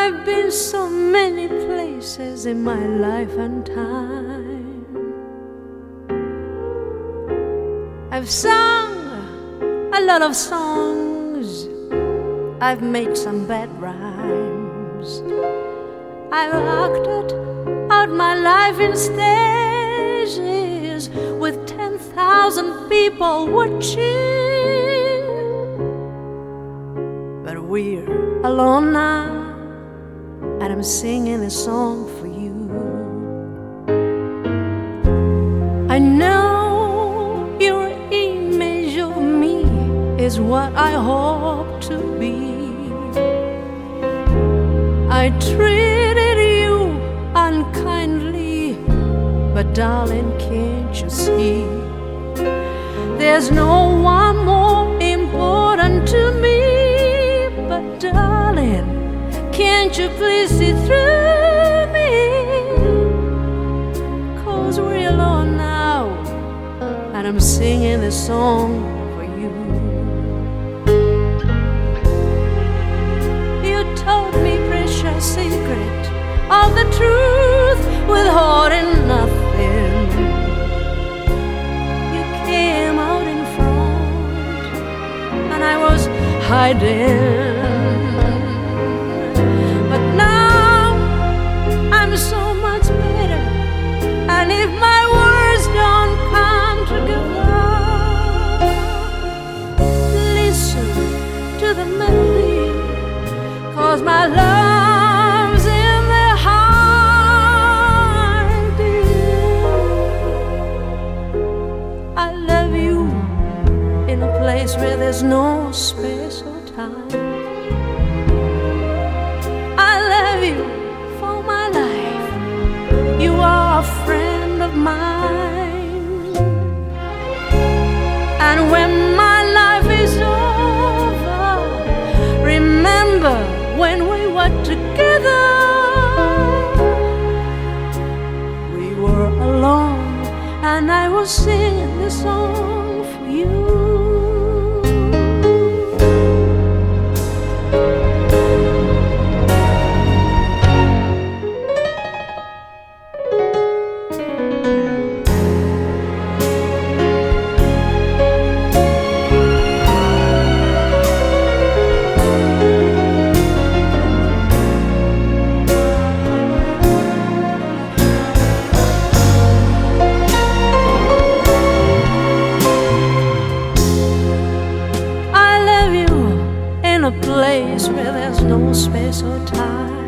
I've been so many places in my life and time. I've sung a lot of songs, I've made some bad rhymes, I've acted out my life in stages with 10,000 people watching. But we're alone now, and I'm singing a song for you. I know your image of me is what I hope to be. I treated you unkindly, but darling, can't you see? There's no one more important to me. But darling, can't you please see through me? 'Cause we're alone now, and I'm singing this song for you. You told me precious secret of the truth, withholding nothing. You came out in front, and I was hiding. But now I'm so much better, and if my words don't come together, listen to the melody, 'cause my love's in the heart, dear. I love you in a place where there's no space or time. I love you for my life, you are a friend of mine. And when my life is over, remember when we were together. We were alone, and I was singing this song for you. A place where there's no space or time.